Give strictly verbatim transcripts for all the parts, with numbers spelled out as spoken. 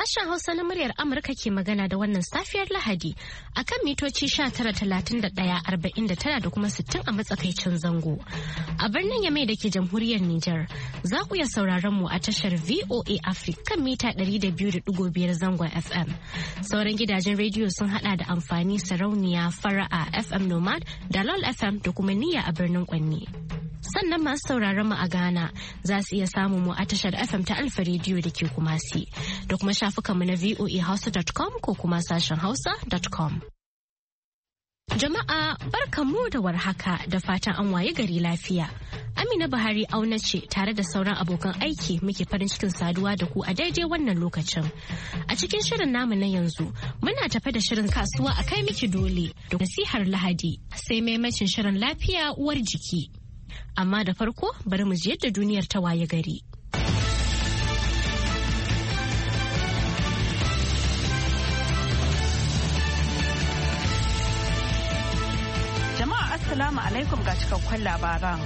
Sashen Hausa na muryar Amurka ke magana da wannan safiyar Lahadi a kan mitoci sha tara talatin da ɗaya arba'in da tara da kuma sittin a matsakaicin zango. A birnin Yamai da ke jamhuriyar Nijar za ku iya sauraron mu a tashar V O A Africa kan mita ɗari da biyu da ɗigo biyar zangon F M. Sauran gidajen rediyo sun hada da amfani sarauniya fara'a F M Nomad da LOL F M da kuma niyya a birnin Kwanni. Sannan masu sauraron mu a Ghana za su iya samun mu a tashar F M ta Alfa Radio da ke Kumasi da kuma shafukanmu na v o a hausa dot com ko kuma sashen hausa dot com. Jama'a barkanmu da warhaka da fatan an waye gari lafiya. Amina Buhari auna ce tare da sauran abokan aiki muke farin cikin saduwa da ku a daidai wannan lokacin. A cikin shirin namu na yanzu muna tafe da shirin kasuwa a kai miki dole da nasihar Lahadi sai maimacin shirin lafiya uwar jiki. Amma da farko bari mu ji yadda duniyar ta waye gari. Jama'a assalamu alaikum ga cikakkun labaran.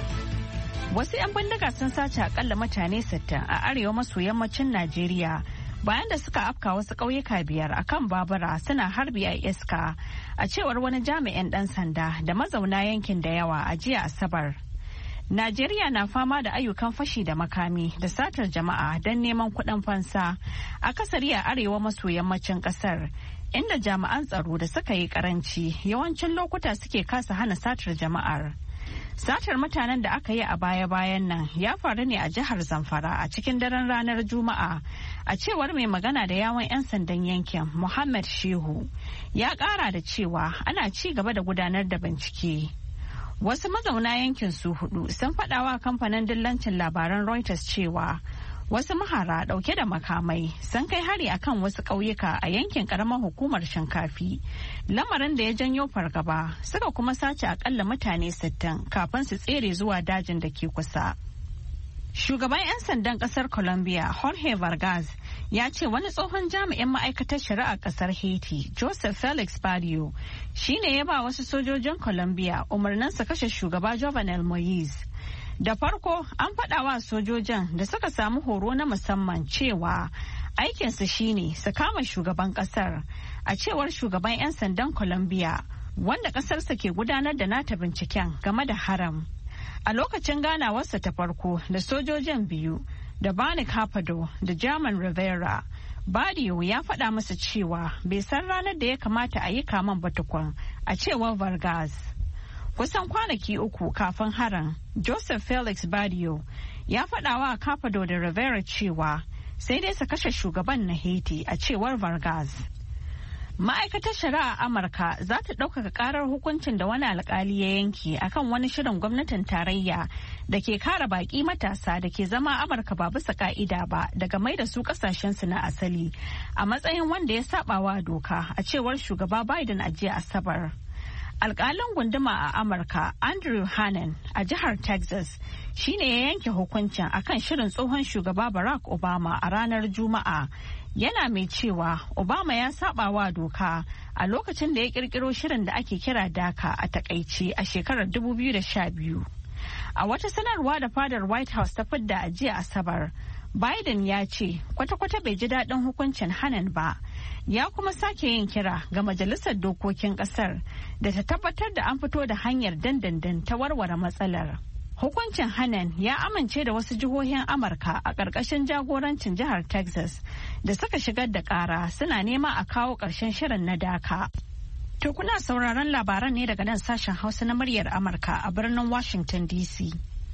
Wasu 'yan bindiga sun sace akalla mutane sittin a arewa maso yammacin Najeriya bayan da suka afka wasu ƙauyuka biyar akan babura suna harbi a iska, a cewar wani jami'in ɗan sanda da mazauna yankin da yawa a jiya Asabar. Najeriya na fama da ayyukan fashi da makami da satar jama'a don neman kuɗin fansa, akasari a arewa maso yammacin ƙasar, inda jami'an tsaro da suka yi karanci yawancin lokuta suke kasa hana satar jama'ar. Satar mutanen da aka yi a baya-bayan nan ya faru ne a jihar Zamfara a cikin daren ranar Juma'a, a cewar mai magana da yawon 'yan sandan yankin Muhammad Shehu. Ya ƙara da cewa ana ci gaba da gudanar da bincike. Wasu mazauna yankin su hudu sun faɗawa kamfanin dillancin labaran Reuters cewa wasu mahara ɗauke da makamai sun kai hari akan wasu ƙauyuka a yankin ƙaramar hukumar Shinkafi, lamarin da ya janyo fargaba, suka kuma sace akalla mutane sittin kafin su tsere zuwa dajin da ke kusa. Shugaban 'yan sandan ƙasar Colombia, Jorge Vargas, ya ce wani tsohon jami'in ma'aikatar shari'ar ƙasar Haiti, Joseph Felix Barrio, shi ne ya ba wasu sojojin Colombia umarnin su kashe shugaba Jovenel Moise. Da farko an faɗa wa sojojin da suka samu horo na musamman cewa aikinsu shine su kama shugaban ƙasar, a cewar shugaban 'yan sandan Colombia, wanda ƙasarsa ke gudanar da nata binciken game da haram. A lokacin ganawarsa ta farko da sojojin biyu, da Bani Capado da German Rivera, Barrio ya faɗa masa cewa bai san ranar da ya kamata a yi kaman batukwan, a cewar Vargas. Kusan kwanaki uku kafin harin, Joseph Felix Barrio ya faɗa wa Capado da Rivera cewa sai dai su kashe shugaban na Haiti, a cewar Vargas. Ma'aikatar shari'a Amurka za ta ɗaukaka karar hukuncin da wani alkali ya yanke akan wani shirin gwamnatin tarayya da ke kare baƙi matasa da ke zama Amurka ba bisa ka'ida ba daga mai da su ƙasashensu na asali a matsayin wanda ya saɓawa doka, a cewar shugaba Biden a jiya Asabar. Alƙalin gunduma a Amurka Andrew Hanen a jihar Texas shine ya yanke hukuncin akan shirin tsohon shugaba Barack Obama a ranar Juma'a, yana mai cewa Obama ya saba wa doka a lokacin da ya kirkiro shirin da ake kira DACA a takaice a shekarar dubu biyu da sha biyu. A wata sanarwa da fadar White House ta fidda a jiya Asabar, Biden ya ce kwata-kwata bai ji daɗin hukuncin Hanen ba, ya kuma sake yin kira ga Majalisar Dokokin ƙasar da ta tabbatar da an fito da hanyar dandandan ta warware matsalar. Hukuncin Hanen ya amince da wasu jihohin Amurka a ƙarƙashin jagorancin jihar Texas da suka shigar da ƙara suna nema a kawo ƙarshen shirin na DACA. To kuna sauraron labaran ne daga nan sashen Hausa na muryar Amurka a birnin Washington D C.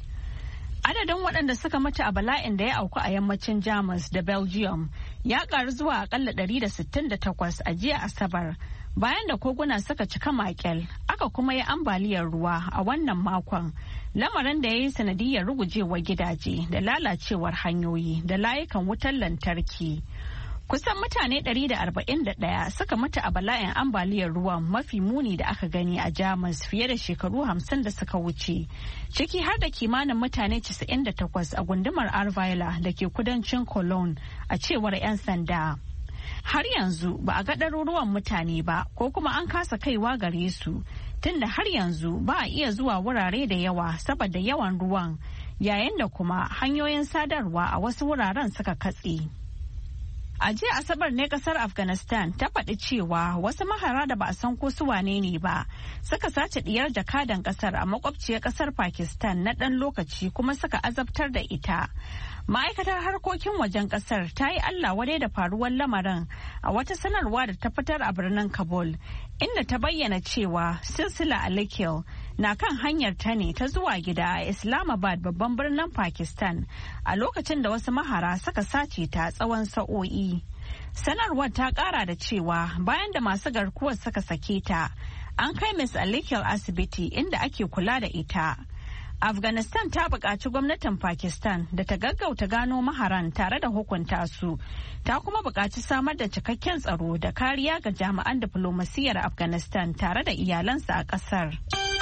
Adadin waɗanda suka mutu a bala'in da ya auku a yammacin Jamus da Belgium ya ƙaru zuwa akalla ɗari da sittin da takwas a jiya Asabar, bayan da koguna suka cika makel, aka kuma yi ambaliyar ruwa a wannan makon, lamarin da ya yi sanadiyar rugujewar gidaje da lalacewar hanyoyi da layukan wutar lantarki. Kusan mutane ɗari da arba'in da ɗaya suka mutu a bala'in ambaliyar ruwan mafi muni da aka gani a Jamus fiye da shekaru hamsin da suka wuce, ciki har da kimanin mutane casa'in da takwas a gundumar Arvila da ke kudancin Cologne, a cewar 'yan sanda. Har yanzu ba a ga ɗaruruwan mutane ba ko kuma an kasa kaiwa gare su, tunda har yanzu ba a iya zuwa wurare da yawa saboda yawan ruwan, yayin da kuma hanyoyin sadarwa a wasu wuraren suka katse. A jiya Asabar ne kasar Afghanistan ta faɗi cewa wasu mahara da ba a san ko su wane ne ba suka sace diyar jakadan kasar a makwabciyar kasar Pakistan na ɗan lokaci kuma suka azabtar da ita. Ma'aikatar harkokin wajen kasar ta yi Allah wadai da faruwar lamarin a wata sanarwa da ta fitar a birnin Kabul, inda ta bayyana cewa Silsila Alikil na kan hanyar ta ne ta zuwa gida a Islamabad babban birnin Pakistan a lokacin da wasu mahara suka sace ta tsawon sa'o'i. Sanarwar ta kara da cewa bayan da masu garkuwar suka sake ta, an kai Miss Alikil asibiti inda ake kula da ita. Afghanistan ta buƙaci gwamnatin Pakistan da ta gaggauta gano maharan tare da hukunta su. Ta kuma buƙaci samar da cikakken tsaro da kariya ga jami'an diflomasiyyar Afghanistan tare da iyalansu a ƙasar.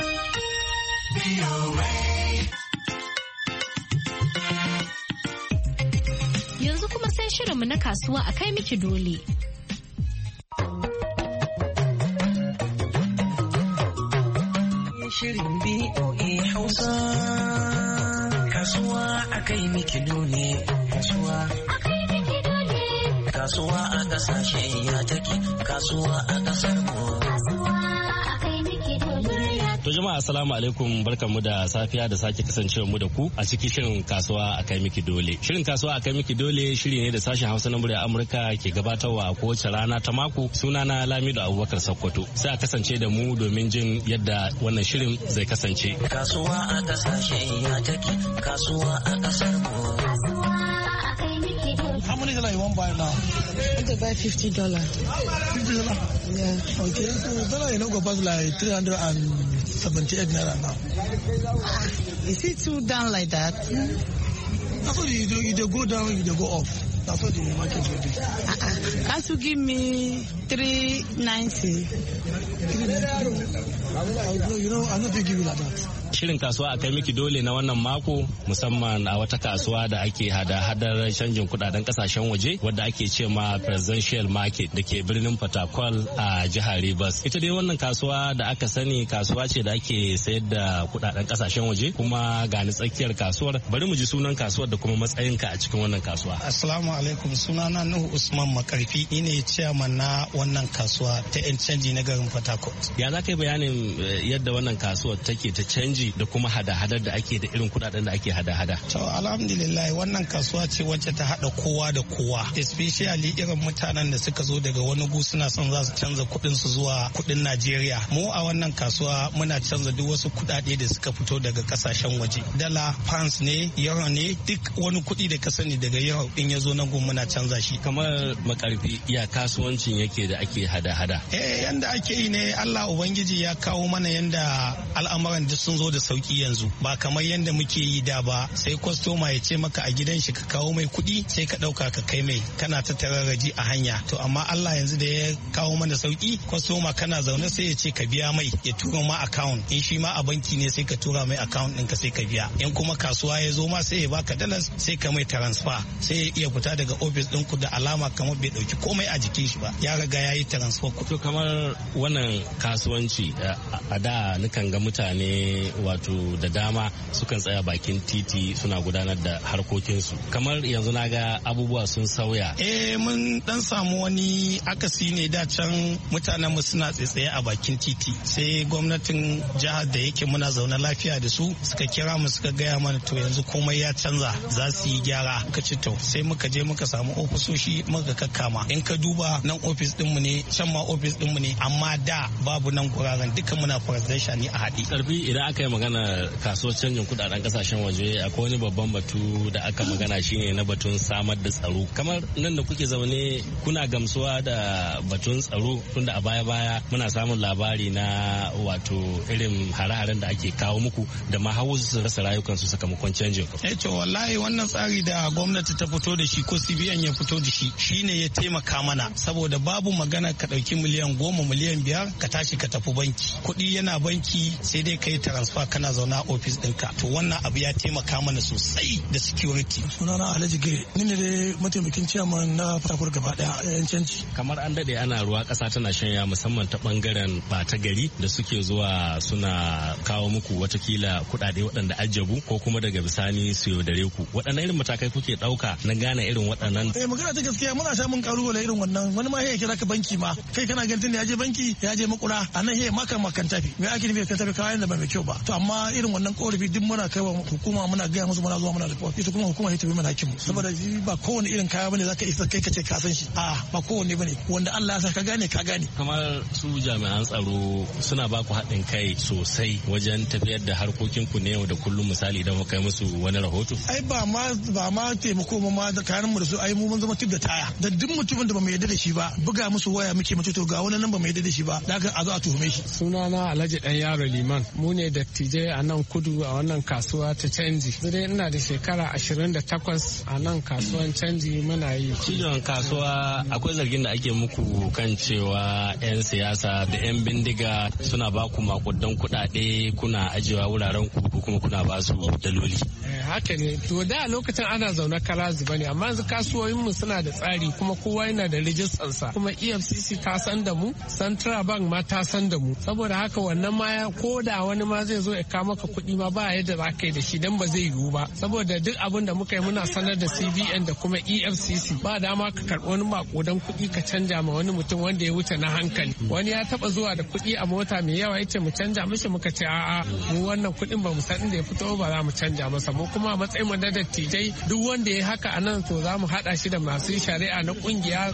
Yanzu kuma sai shirinmu na kasuwa a kai miki dole. Shirin B O A Hausa. Kasuwa a kai miki dole. Kasuwa a kai miki dole. Kasuwa a kasashe ya take. Kasuwa a kasar mu. Kasuwa a kai miki dole. To jama'a assalamu alaikum, barkanmu da safiya da sake kasancewa mu da ku a cikin shirin kasuwa a kai miki dole. Shirin kasuwa a kai miki dole shiri ne da sashen Hausa na murya Amurka ke gabatarwa a kowace rana ta mako. Sunana Lamido Abubakar Sokoto. Sai a kasance da mu domin jin yadda wannan shirin zai kasance. Kasuwa a kasashe ya take. Kasuwa a kasar mu. Kasuwa a kai miki dole. How many dollars you want buy now? I want to buy fifty dollars. fifty dollars? Yeah. Okay. So dollar you know go pass like three hundred and seventy-eight naira now. Ah, is it too down like that? That's what you do. You dey go down, you dey go off. That's what the market will do. Uh-uh. Can't you give me three ninety? You know, I'm not going to give you like that. Shirin kasuwa a kai miki dole na wannan mako musamman a wata kasuwa da ake hada-hadar canjin kudaden kasashen waje wadda ake ce ma Presidential Market da ke birnin Fatakwal a jihar Rivers. Ita dai wannan kasuwa da aka sani kasuwa ce da ake sayar da kudaden kasashen waje kuma ga ni tsakiyar kasuwar. Bari mu ji sunan kasuwar da kuma matsayinka a cikin wannan kasuwa. Assalamu alaikum, sunana Nuhu Usman Makarfi, ni ne chairman na wannan kasuwa ta 'yan canji na garin Fatakwal. Ya za ka yi bayanin yadda wannan kasuwar take ta canji da kuma hada-hadar da ake da irin kudaden da ake hada-hada? To alhamdulillah wannan kasuwa ce wacce ta hada kowa da kowa, especially irin mutanen da suka zo daga wani gu suna son za su canza kudin su zuwa kudin Najeriya. Mu a wannan kasuwa muna canza duk wasu kudade da suka fito daga kasashen waje. Dala, pounds ne, euro ne, duk wani kudi da ka sani daga euro din ya zo nan gun muna canza shi. Kamar Makarfi ya kasuwancin yake da ake hada-hada? Eh yanda ake yi ne, Allah Ubangiji ya kawo mana yanda al'amuran duk sun zo da sauki yanzu, ba kamar yanda muke yi da ba. Sai kwastoma ya ce maka a gidan shi ka kawo mai kuɗi sai ka ɗauka ka kai mai, kana ta tararraji a hanya. To amma Allah yanzu da ya kawo mana sauki, kwastoma kana zaune sai ya ce ka biya mai, ya tura ma account. In shi ma a banki ne sai ka tura mai account ɗinka sai ka biya. In kuma kasuwa ya zo ma sai ya baka dalas sai ka mai transfer, sai ya iya fita daga office ɗinku da alama kamar bai ɗauki komai a jikin shi ba, ya riga ya yi transfer kuɗi. To kamar wannan kasuwanci a da nukan ga mutane wato da dama sukan tsaya bakin titi suna gudanar da harkokinsu, kamar yanzu na ga abubuwa sun sauya. Eh mun dan samu wani akasi ne, da can mutanen mu suna tsaye a bakin titi, sai gwamnatin jihar da yake muna zaune lafiya da su suka kira mu suka gaya mana to yanzu komai ya canza, za su yi gyara. Muka ci to sai muka je muka samu ofisoshi muka kakkama. In ka duba nan ofis dinmu ne, can ma ofis dinmu ne, amma da babu nan guraren, duka muna presidential ne a haɗi. Karfi idan aka yi magana kasuwar canjin kudaden kasashen waje, akwai wani babban batu da aka magana shine na batun samar da tsaro. Kamar nan da kuke zaune kuna gamsuwa da batun tsaro, tunda a baya-baya muna samun labari na wato irin hare-haren da ake kawo muku da ma hawo su rasa rayukansu sakamakon canjin. Eh to wallahi wannan tsari da gwamnati ta fito da shi ko C B N ya fito da shi shine ya taimaka mana, saboda babu magana ka dauki miliyan goma miliyan biyar ka tashi ka tafi banki, kuɗi yana banki sai dai ka yi transfer kana zaune a ofis ɗinka. To wannan abu ya taimaka mana sosai da security. Sunana Alhaji Gire, ni ne dai mataimakin ciyaman na Fatakwal gaba daya yan canji. Kamar an dade ana ruwa ƙasa tana shanya musamman ta bangaren bata gari da suke zuwa suna kawo muku watakila kuɗaɗe waɗanda ajabu ko kuma daga bisani su yaudare ku. Waɗannan irin matakai kuke ɗauka na gane irin waɗannan? Eh magana ta gaskiya muna samun kalubale irin wannan. Wani ma ya kira ka banki ma kai kana ganin ya je banki ya je makura a nan he maka makan tafi. Me ake nufi kan tafi kayan da ba mai kyau ba. To amma irin wannan korafi duk muna kai wa hukuma muna gaya musu muna zuwa muna report. Ita kuma hukuma ita bai mana hakimu. Saboda ba kowane irin kaya bane zaka isa kai ka ce ka san shi. A ba kowane bane wanda Allah ya sa ka gane ka gane. Kamar su jami'an tsaro suna ba ku haɗin kai sosai wajen tafiyar da harkokin ku ne yau da kullum misali idan kai musu wani rahoto. Ai ba ma ba ma taimako ma da kayan mu da su ai mu mun zama tip da taya. Da duk mutumin da ba mu yarda da shi ba buga musu waya muke mace to ga wani nan ba mu yarda da shi ba da a zo a tuhume shi. Sunana Alhaji Dan Yaro Liman, mu ne dattijai a nan kudu a wannan kasuwa ta canji. Dai ina da shekara ashirin da takwas a nan kasuwan canji muna yi. Cijon kasuwa akwai zargin da ake muku kan cewa 'yan siyasa da 'yan bindiga suna ba ku makudan kuɗaɗe kuna ajiyewa wuraren ku kuma kuna ba su daloli. Haka ne, to da lokacin ana zaune kara zuba ne, amma yanzu kasuwoyinmu suna da tsari kuma kowa yana da rijistansa. Kuma E F C C ta san da mu, Central Bank ma ta san da mu. Saboda haka wannan ma ko da wani ma zai zo ya kawo maka kuɗi ma ba yadda za ka yi da shi dan ba zai yiwu ba. Saboda duk abin da muka yi muna sanar da C B N da kuma E F C C. Ba dama ka karɓi wani makudan kuɗi ka canja ma wani mutum wanda ya wuce na hankali. Wani ya taɓa zuwa da kuɗi a mota mai yawa yace mu canja mishi muka ce a'a mu wannan kuɗin ba mu san inda ya fito ba za mu canja masa. Mu kuma a matsayin mu na dattijai duk wanda ya haka a nan to za mu haɗa shi da masu shari'a na ƙungiya.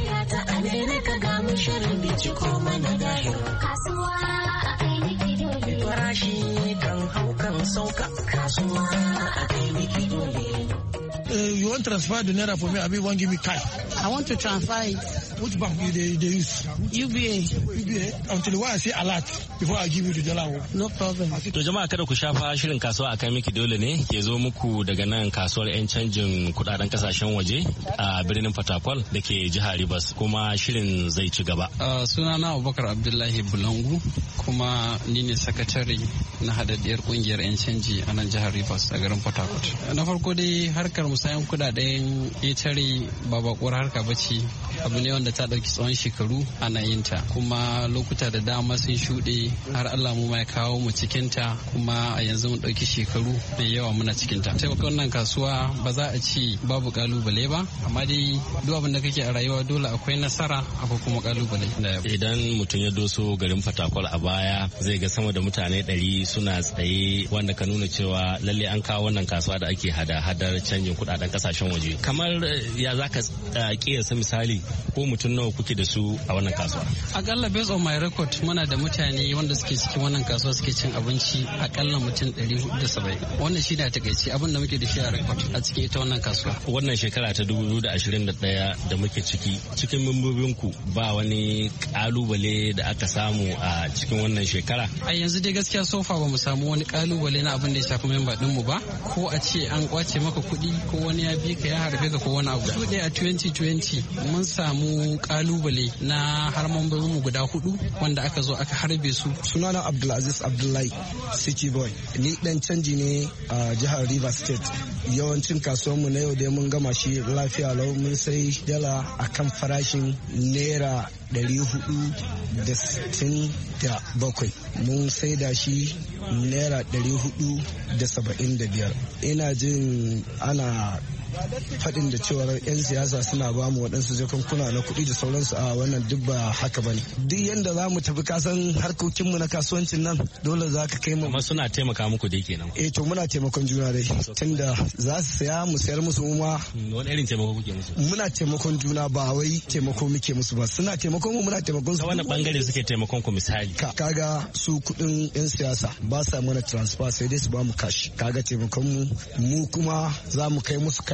Farashi kan hau kan sauka kasuwa a kai miki dole. Uh, you want to transfer the naira for me? I mean, one give me cash. I want to transfer it. Which bank do they, they use? U B A. U B A. Until when I say alert before I give you the dollar. No problem. To jama'a kada ku shafa shirin kasuwa akan miki dole ne ke zo muku daga nan kasuwar 'yan canjin kudaden kasashen waje a birnin Fatakwal da ke jihar Rivers kuma shirin zai ci gaba. Uh, sunana Abubakar Abdullahi Bulangu kuma ni ne sakatare na hadaddiyar kungiyar 'yan canji a nan jihar Rivers a garin Port Harcourt. Na farko dai harkar musayan kudaden ƙetare ba bakuwar harka bace, abu ne wanda ta ɗauki tsawon shekaru ana yin ta kuma lokuta da dama sun shuɗe har Allah mu ma ya kawo mu cikin ta kuma a yanzu mun ɗauki shekaru da yawa muna cikin ta. Taimaka wannan kasuwa ba za a ci babu kalubale ba, amma dai duk abin da kake a rayuwa dole akwai nasara akwai kuma kalubale. Idan mutum ya doso garin Fatakwal a baya zai ga sama da mutane ɗari suna tsaye wanda ka nuna cewa lalle an kawo wannan kasuwa da ake hada-hadar canjin kudaden kasashen waje. Kamar ya za ka kiyasa misali ko mutum nawa kuke da su a wannan kasuwa? Akalla based on my record muna da mutane wanda suke cikin wannan kasuwa suke cin abinci akalla mutum ɗari hudu da saba'in. Wannan shi da takaici abin da muke da shi a record a cikin ita wannan kasuwa. Wannan shekara ta dubu biyu da ashirin da ɗaya da muke ciki cikin membobinku ba wani kalubale da aka samu a cikin wannan shekara? A yanzu dai gaskiya sofa ba mu samu wani kalubale na abin da ya shafi memba ɗinmu ba, ko a ce an kwace maka kuɗi ko wani ya bi ka ya harbe ka ko wani abu. Su ɗaya a twenty twenty mun samu kalubale na har mu guda hudu wanda aka zo aka harbe su. Sunana Abdulaziz Abdullahi City Boy. Ni dan canji ne a jihar Rivers State. Yawancin kasuwanmu na yau dai mun gama shi lafiya lau, mun sai dala akan farashin naira ɗari hudu da sittin da bakwai. Mun sai da shi naira ɗari hudu da saba'in da biyar. Ina jin ana faɗin da cewar 'yan siyasa suna ba mu waɗansu jakankuna na kuɗi da sauransu a wannan duk ba haka ba ne. Duk yadda za mu tafi kasan harkokinmu na kasuwancin nan dole za ka kai mu. Amma suna taimaka muku dai kenan. Eh to muna taimakon juna dai tunda za su saya mu sayar musu ma. Wani irin taimako kuke musu? Muna taimakon juna ba wai taimako muke musu ba, suna taimakon mu muna taimakon su. Ta wani bangare suke taimakon ku misali? Kaga su kuɗin 'yan siyasa ba sa mana transfer sai dai su ba mu cash. Kaga taimakon mu mu kuma za mu kai musu kayan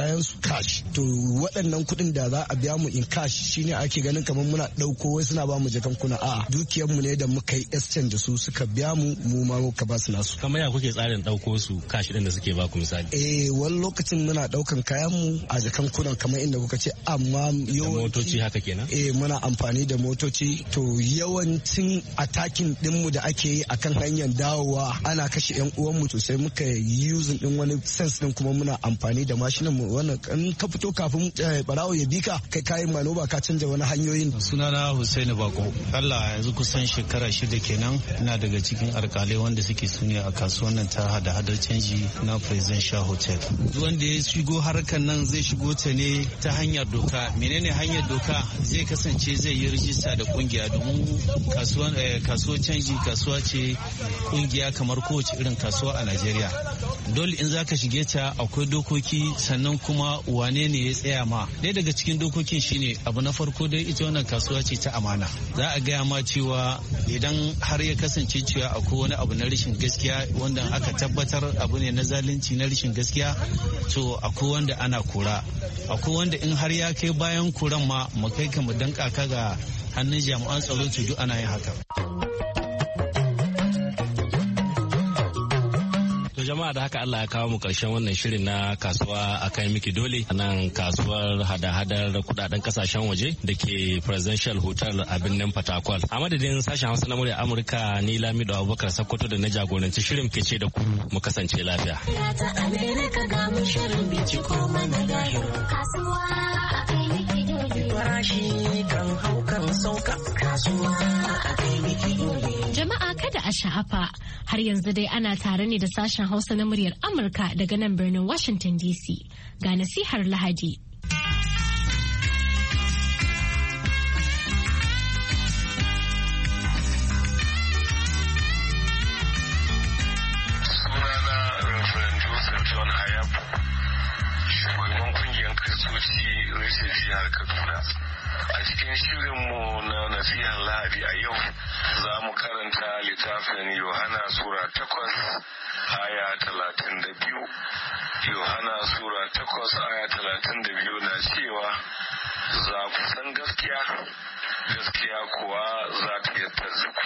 kayan su cash. To waɗannan kuɗin da za a biya mu in cash shine ake ganin kamar muna ɗauko wai suna ba mu jakan kuna a dukiyar mu ne da muka yi exchange da su suka biya mu mu ma muka ba su nasu. Kamar ya kuke tsarin ɗauko su cash ɗin da suke ba ku misali? Eh wani lokacin muna ɗaukan kayan mu a jakan kunan kamar inda kuka ce amma yawanci motoci haka kenan? Eh muna amfani da motoci to yawancin attacking din mu da ake yi akan hanyar dawowa ana kashe yan uwan mu to sai muka yi using din wani sense din kuma muna amfani da mashinan mu wannan in ka fito kafin barawo ya bika kai kayan manoba ka canja wani hanyoyin. Sunana Hussaini Bako. Allah yanzu kusan shekara shida kenan ina daga cikin alkalai wanda suke sune a kasuwan nan ta hada hadar canji na Presidential Hotel. Wanda ya shigo harkar nan zai shigo ta ne ta hanyar doka. Menene hanyar doka? Zai kasance zai yi rijista da kungiya domin kasuwan kasuwar canji kasuwa ce kungiya kamar kowace irin kasuwa a Najeriya. Dole in zaka shige ta akwai dokoki sannan kuma wane ne ya tsaya ma. Ɗaya daga cikin dokokin shine abu na farko dai ita wannan kasuwa ce ta amana. Za a gaya ma cewa idan har ya kasance cewa akwai wani abu na rashin gaskiya wanda aka tabbatar abu ne na zalunci na rashin gaskiya to akwai wanda ana kora. Akwai wanda in har ya kai bayan koran ma mu kai ka mu danka ka ga hannun jami'an tsaro to duk ana yin haka. Jama'a da haka Allah ya kawo mu karshen wannan shirin na kasuwa a kai miki dole a nan kasuwar hada-hadar kudaden kasashen waje da ke Presidential Hotel a birnin Fatakwal. A madadin sashen Hausa na murya Amurka ni Lamido Abubakar Sokoto da na jagoranci shirin ke ce da ku mu kasance lafiya. Jama'a kada a sha'afa har yanzu dai ana tare ne da sashen Hausa na muryar Amurka daga nan birnin Washington D C. Ga nasihar Lahadi. Sunana Reverend Joseph John Hayabu, shugaban kungiyar Kristoci reshen jihar Kaduna. A cikin shirinmu na nasihar Lahadi a yau za mu karanta littafin Yohana Sura takwas aya talatin da biyu. Yohana Sura takwas aya talatin da biyu na cewa za ku san gaskiya, gaskiya kuwa za ta yadda ku.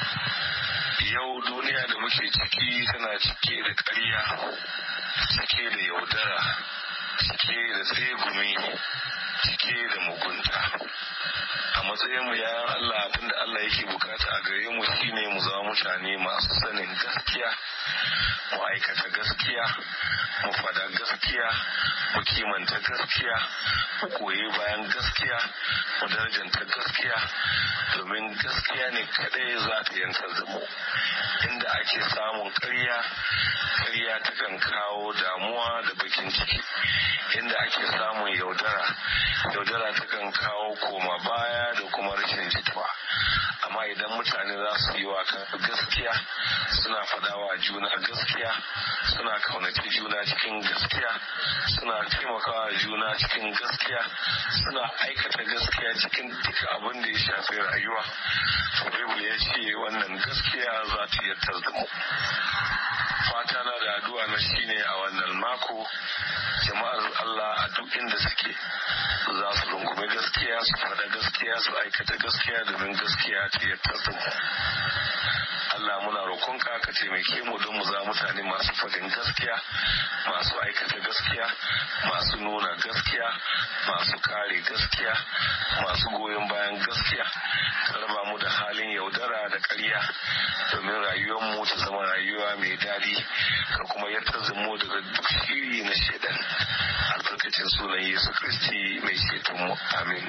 Yau duniya da muke ciki tana cike da ƙarya, cike da yaudara, cike da tsegumi, cike da mugunta. A matsayin mu yayan Allah abinda Allah yake bukata a gare mu shine mu zama mutane masu sanin gaskiya, mu aikata gaskiya, mu fada gaskiya, mu kimanta gaskiya, mu koyi bayan gaskiya, mu darajanta gaskiya, domin gaskiya ne kadai za ta yantar da mu. Inda ake samun ƙarya, ƙarya takan kawo damuwa da bakin ciki. Inda ake samun yaudara, yaudara takan kawo koma baya da kuma rashin jituwa. Amma idan mutane za su yi wa gaskiya, suna fadawa juna gaskiya, suna kaunaci juna cikin gaskiya, suna taimakawa juna cikin gaskiya, suna aikata gaskiya cikin duka abin da ya shafi rayuwa. Bible ya ce wannan gaskiya za ta yattar da mu. Fata na da addu'a na shine a wannan mako jama'ar Allah a duk inda suke za su rungume gaskiya, su fada gaskiya, su aikata gaskiya domin gaskiya ta yattar da mu. Allah muna roƙonka ka taimake mu don mu za mutane masu fadin gaskiya, masu aikata gaskiya, masu nuna gaskiya, masu kare gaskiya, masu goyon bayan gaskiya. Ka raba mu da halin yaudara da ƙarya domin rayuwar mu ta zama rayuwa mai daɗi, ka kuma yarda mu daga duk shiri na shaidan. Albarkacin sunan Yesu Kristi mai ceton mu. Amin.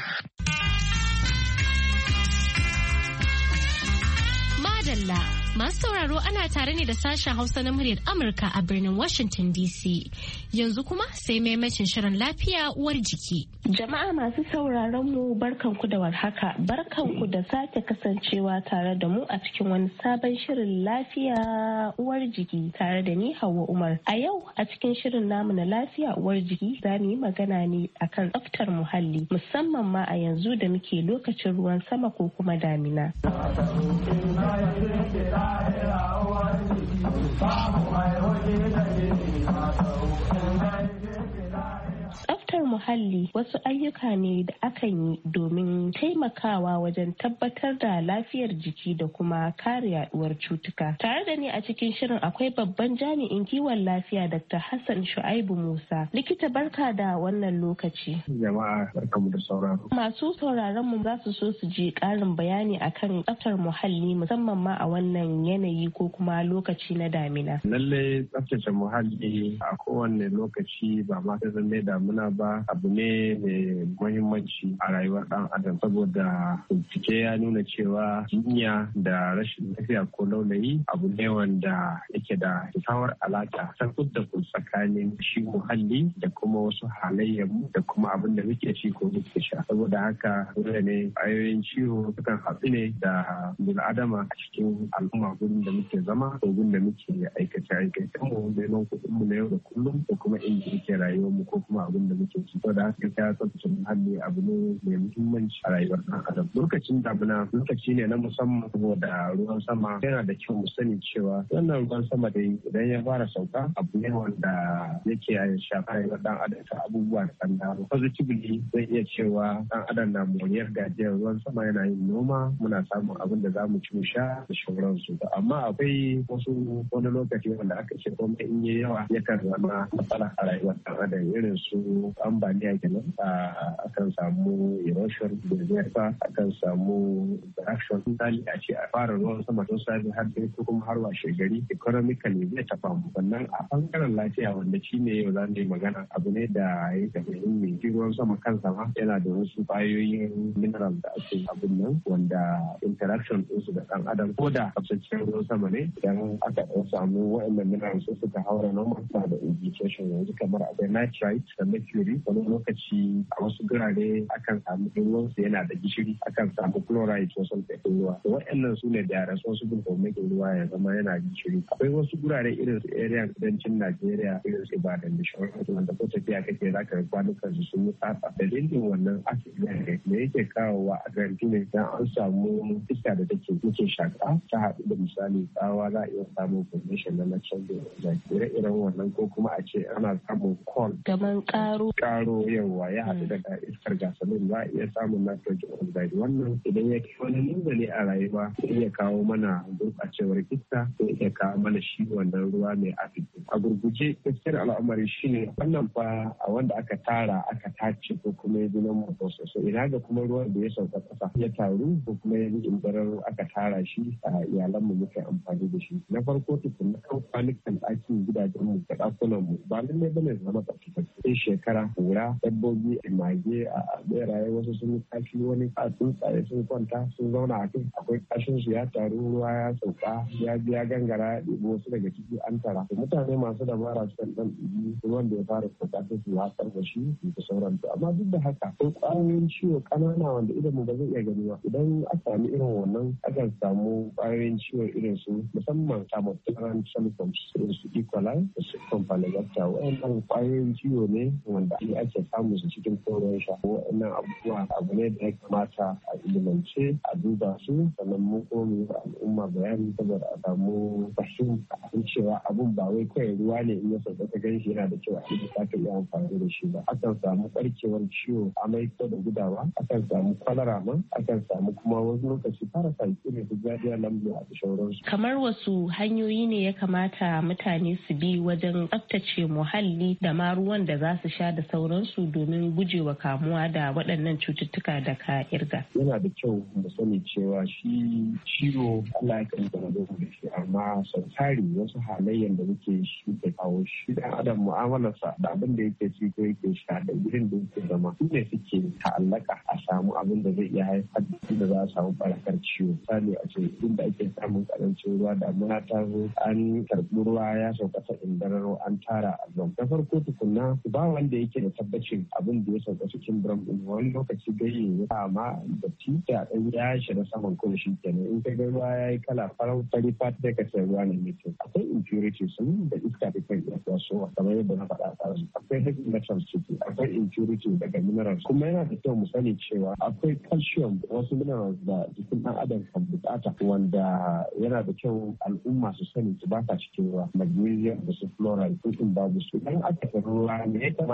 Madalla masu sauraro ana tare ne da sashen Hausa na muryar Amurka a birnin Washington D C. Yanzu kuma sai maimacin shirin lafiya uwar jiki. Jama'a masu sauraron mu barkanku da warhaka, barkanku da sake kasancewa tare da mu a cikin wani sabon shirin lafiya uwar jiki tare da ni Hauwa Umar. A yau a cikin shirin namu na lafiya uwar jiki za mu yi magana ne akan tsaftar muhalli, musamman ma a yanzu da muke lokacin ruwan sama ko kuma damina. muhalli wasu ayyuka ne da akan yi domin taimakawa wajen tabbatar da lafiyar jiki da kuma kare yaduwar cutuka. Tare da ni a cikin shirin akwai babban jami'in kiwon lafiya Dr. Hassan Shu'aibu Musa. Likita barka da wannan lokaci. Jama'a barkamu da sauraro. Masu sauraron mu za su so su ji ƙarin bayani akan tsaftar muhalli musamman ma a wannan yanayi ko kuma lokaci na damina. Lallai tsaftace muhalli a kowane lokaci ba ma ta zama damina ba abu ne mai muhimmanci a rayuwar ɗan adam saboda bincike ya nuna cewa jinya da rashin lafiya ko laulayi abu ne wanda yake da kyakkyawar alaƙa ta da tsakanin shi muhalli da kuma wasu halayyar mu da kuma abin da muke ci ko muke sha. Saboda haka dole ne ƙwayoyin ciwo sukan haɗu ne da bil'adama a cikin al'umma gurin da muke zama ko gurin da muke aikace aikace mu neman kuɗin mu na yau da kullum ko kuma inda muke rayuwar mu ko kuma abin da muke ci. Saboda haka ya tsaftace muhalli abu ne mai muhimmanci a rayuwar ɗan adam. Lokacin damina lokaci ne na musamman saboda ruwan sama yana da kyau mu sani cewa wannan ruwan sama dai idan ya fara sauka abu ne wanda yake shafa rayuwar ɗan adam ta abubuwa da ɗan dama. Positively zai iya cewa ɗan adam na moriyar gajiyar ruwan sama yana yin noma muna samun abin da za mu ci mu sha da sauransu. Amma akwai wasu wani lokaci wanda aka ce kuma in yi yawa yakan zama matsala a rayuwar ɗan adam irin su ambaliya kenan akan samu erosion da akan samu interaction misali a ce a fara ruwan sama tun safe har dai ko kuma har washe gari economically zai taɓa mu. Sannan a bangaren lafiya wanda shi ne yau za mu yi magana abu ne da ya da muhimmi ruwan sama kansa ma yana da wasu kwayoyin mineral da ake abin nan wanda interaction ɗinsu da ɗan adam ko da tafsaccen ruwan sama ne idan aka ɗan samu waɗannan minerals su suka haura normal suna da implication yanzu kamar akwai nitrite da mercury wani lokaci a wasu gurare akan samu ruwan su yana da gishiri akan samu chloride wasu da ruwa waɗannan su ne da responsible for making ruwa ya zama yana gishiri. Akwai wasu gurare irin su area kudancin Najeriya irin su Ibadan da shawararsu wanda ko tafiya kake za ka kwanukan su sun yi tsatsa dalilin wannan acid ne da yake kawowa a garanti ne idan an samu iska da take muke shaka ta haɗu da misali tsawa za a iya samun formation na canjin zafi ire-iren wannan ko kuma a ce ana samun coal gaman karo karo yawa ya haɗu da iskar gasoline za a iya samun nitrogen oxide wannan idan ya kai wani munzali a rayuwa zai iya kawo mana gurɓacewar iska zai iya kawo mana shi wannan ruwa mai acid. A gurguje gaskiyar al'amari shine wannan fa a wanda aka tara aka tace ko kuma ya nan mu so ina ga kuma ruwan da ya sauka ƙasa ya taru ko kuma ya yi indarar aka tara shi a iyalan mu muke amfani da shi. Na farko tukun na kan kwanukan ɗakin gidajen mu da ɗakunan mu ba lallai bane zama tsaftatacce sai shekara kura dabbobi mage a beraye wasu sun yi kashi wani a tsuntsaye sun kwanta sun zauna a kai akwai kashin su ya taru ruwa ya sauka ya biya gangara ya ɗibo wasu daga ciki an tara mutane masu dabara su kan ɗan ɗibi ruwan da ya fara sauka sai su watsar da shi da sauransu amma duk da haka akwai ƙwayoyin ciwo ƙanana wanda idan mu ba zai iya gani ba idan aka sami irin wannan akan samu ƙwayoyin ciwo irin su musamman samotran symptoms irin su E. coli da su campylobacter waɗannan ƙwayoyin ciwo ne wanda ake samu su cikin koron sha waɗannan abubuwa abu ne da ya kamata a ilimance a duba su sannan mu kuma mu yi al'umma bayani saboda a samu fahimta cewa abun ba wai kawai ruwa ne in ya sauka ka gan shi yana da kyau a cikin ka iya amfani da shi ba akan samu barkewar ciwo amai ko da gudawa akan samu kwalara ma akan samu kuma wasu lokaci parasite irin su jadiya lambu a sauransu. Kamar wasu hanyoyi ne ya kamata mutane su bi wajen tsaftace muhalli da ma ruwan da za su sha da sauransu domin gujewa kamuwa da waɗannan cututtuka da ka irga. Yana da kyau mu sani cewa shi ciwo Allah ya kan zama da shi amma sau tari wasu halayen da muke shi da kawo shi dan adam mu'amalarsa da abin da yake ci ko yake sha da gurin da yake zama su ne suke ta'allaka a samu abin da zai iya haifar da za a samu barakar ciwo misali a ce inda ake samun karancin ruwa da muna ta zo an karɓi ruwa ya sauka ta indararo an tara a zon ta farko tukunna ba wanda yake da tabbacin abin da ya sauka cikin drum din wani lokaci gaye ya amma da tita ɗan ya shiga saman kuma shi kenan in ka ga ruwa ya yi kala farau fari fat sai ka sai ruwa ne mai kyau akwai impurities sun da iska da kan iya tasowa kamar yadda na faɗa a akwai heavy metals ciki akwai impurities daga minerals kuma yana da kyau mu sani cewa akwai calcium da wasu minerals da jikin ɗan adam kan bukata wanda yana da kyau al'umma su sani su baka cikin ruwa magnesium da su fluoride sun babu su idan aka tafi ruwa ne ya kamata a yi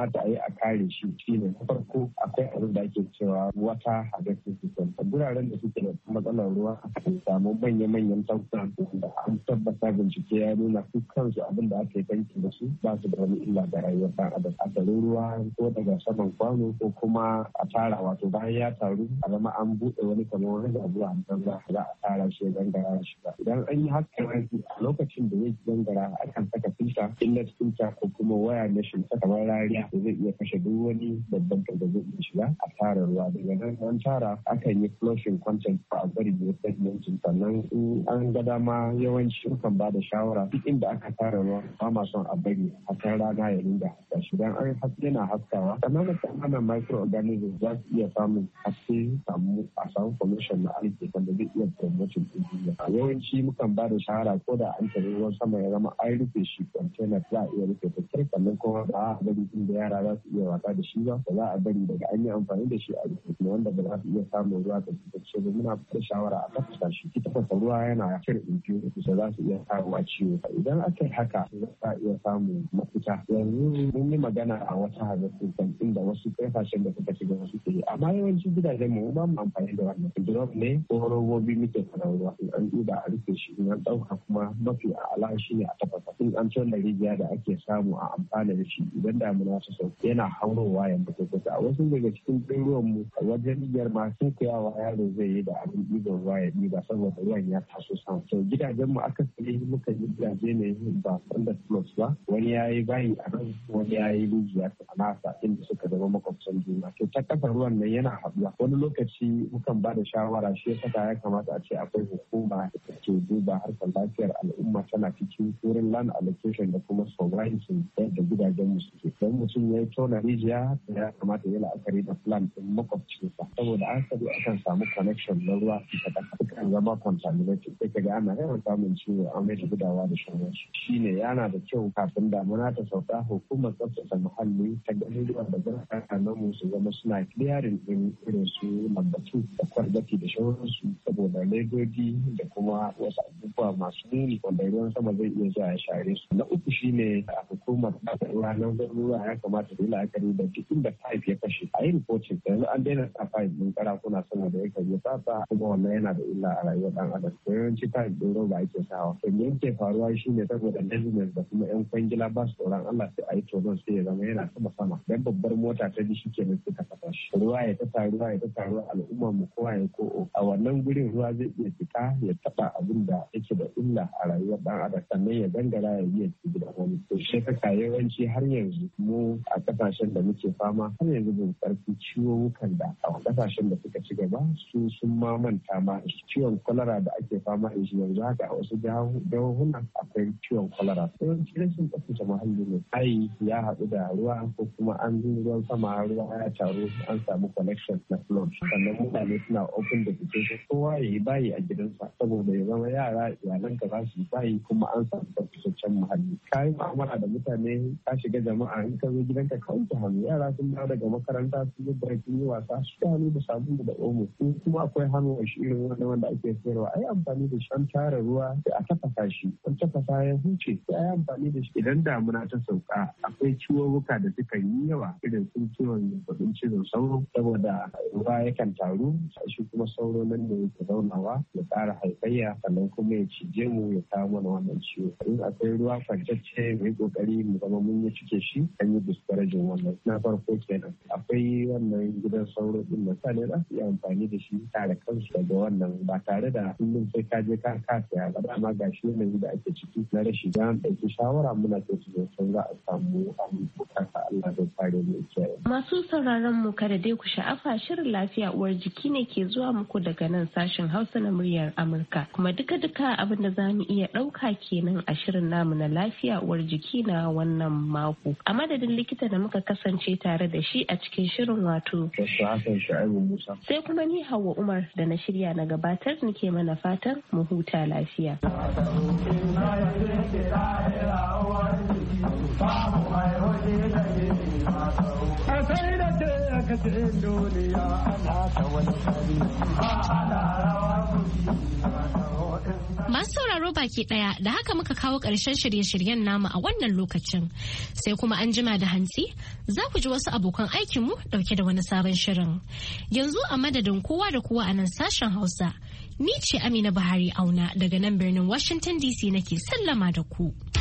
a kare shi shine na farko akwai abin da ake cewa water harvesting system. Guraren da suke da matsalar ruwa a samu manya-manyan tankuna da an tabbata bincike ya nuna su kansu abin da aka yi tanki da su ba su da wani illa ga rayuwar ɗan adam. A taru ruwa ko daga saman kwano ko kuma a tara wato bayan ya taru a zama an buɗe wani kamar wani zabuwa a banza za a tara shi ya gangara shi ba. Idan an yi haka a lokacin da ya gangara akan saka filta inlet filta ko kuma waya na shi kamar rariya da zai iya kashe duk wani babban da zai iya shiga a tara ruwa. Daga nan an tara akan yi flushing content ba a bari da segmentin sannan in an ga dama yawanci kan ba da shawara duk inda aka tara ruwa ba ma son a bari a kan rana ya ringa haska shi dan an haske yana haskawa sannan kananan microorganisms za su iya samun haske samu a samu pollution na alke wanda zai iya promoting din duniya. Yawanci mukan ba da shawara ko da an tare ruwan sama ya zama an rufe shi container za a iya rufe ta sannan kuma ba a bari inda yara za su iya wasa da shi ba ba za a bari daga an yi amfani da shi a rufe kuma wanda ba za su iya samun ruwa da tsaftace ba muna da shawara a tafasa shi ita tafasa ruwa yana cire impurities da za su iya kawo ciwo. Idan aka yi haka za a iya samun mafita. Yanzu mun yi magana a wata hazardous kan inda wasu kasashen da suka shiga wasu ke yi amma yawanci gidajen mu ba mu amfani da wannan drop ne ko robobi muke fara ruwa in an duba a rufe shi in an ɗauka kuma mafi ala shi ne a tafasa in an tona rijiya da ake samu a amfana da shi idan damuna ta sauka yana haurowa ya mutu kusa a wasu daga cikin ruwan mu a wajen rijiyar ma sun koyawa yaro zai yi da abin ɗiban ruwa ya ɗiba saboda ruwan ya taso sama. To gidajen mu aka sani muka yi gidaje ne ba wanda plus ba wani ya yi bayi a nan wani ya yi rijiya a nasa inda suka zama makwabtan juna. To ta kasa ruwan nan yana haɗuwa wani lokaci mukan ba da shawara shi ya ya kamata a ce akwai hukuma da take duba harkar lafiyar al'umma tana cikin wurin land allocation da kuma sovereignty da gidajen mu suke. Don mutum ya yi tona rijiya ya kamata ya la'akari da plan ɗin makwabcinsa saboda an sabi akan samu connection na ruwa ta kasa sukan zama contaminated sai ka ga ana yawan samun ciwo an mai da gudawa da shauransu. Shi ne yana da kyau kafin damuna ta sauka hukumar tsaftace muhalli ta ganin ruwa da birane mu su zama suna clearing ɗin irin su lambatu da kwargati da shauransu saboda ledodi da kuma wasu abubuwa masu muni wanda ruwan sama zai iya zuwa ya share su. Na uku shine a hukumar ruwa na ruwa ya kamata da yi la'akari da duk inda pipe ya kashe a yi reporting yanzu an daina sa pipe ɗin karakuna saboda ya kaje sasa kuma wannan yana da illa a rayuwar ɗan adam. Yawanci pipe ɗin roba ake sawa. To me yake faruwa shine saboda laziness da kuma yan kwangila ba su tsoron Allah sai a yi tonon sai ya zama yana sama sama dan babbar mota ta bi shi kenan suka saka shi ruwa ya ta taruwa ya ta taruwa al'ummar mu kowa ya ko a wannan gurin ruwa zai iya fita ya taba abin da yake da illa a rayuwar dan adam sannan ya gangara ya yi ci gidan wani. To shi kaka yawanci har yanzu mu a kasashen da muke fama har yanzu bin karfi ciwon da a kasashen da suka ci gaba su sun ma manta ma ciwon kwalara da ake fama da shi yanzu haka a wasu jihohunan akwai ciwon kwalara. Yawanci rashin tsaftace muhalli ne ai ya haɗu da ruwa ko kuma an yi ruwan sama ruwa ya taru an samu connection na flood sannan mutane suna open da fito kowa ya yi bayi a gidansa saboda ya zama yara iyalan ka za su yi bayi kuma an samu tsaftataccen muhalli. Ka yi mu'amala da mutane ka shiga jama'a in ka zo gidanka ka wanke hannu yara sun dawo daga makaranta sun yi break sun yi wasa su ta hannu da sabulu da omo in kuma akwai hannu a shi irin wanda wanda ake sayarwa ai amfani da shi an tara ruwa sai a tafasa shi an tafasa ya huce sai ai amfani da shi idan damuna ta sauka akwai ciwuwuka da suka yi yawa irin sun ciwon zazzabin cizon sauro saboda ruwa yakan taru shi kuma sauro nan da yake zaunawa ya ƙara haifayya sannan kuma ya cije mu ya kawo mana wannan ciwo. In akwai ruwa kwantacce mai kokari mu zama mun yi cike shi an yi discouraging wannan na farko kenan. Akwai wannan gidan sauro din mutane za su yi amfani da shi tare kansu daga wannan ba tare da kullum sai ka je ka kasa ya ba dama ga shi yanayi da ake ciki na rashi da an ɗauki shawara muna ce su zai za a samu abubuwa Allah zai kare mu kiyaye. Masu sauraron mu kada dai ku sha'afa shirin lafiya uwar jiki ne ke zuwa muku daga nan sashen Hausa na muryar Amurka kuma duka-duka abin da za mu iya ɗauka kenan a shirin namu na lafiya uwar jiki na wannan mako. A madadin likita da muka kasance tare da shi a cikin shirin wato. Sai kuma ni Hauwa Umar da na shirya na gabatar nake mana fatan mu huta lafiya. Masu sauraro baki daya da haka muka kawo ƙarshen shirye-shiryen namu a wannan lokacin sai kuma an jima da hantsi za ku ji wasu abokan aikinmu ɗauke da wani sabon shirin. Yanzu a madadin kowa da kowa a nan sashen Hausa, ni ce Amina Buhari Auna daga nan birnin Washington D C nake sallama da ku.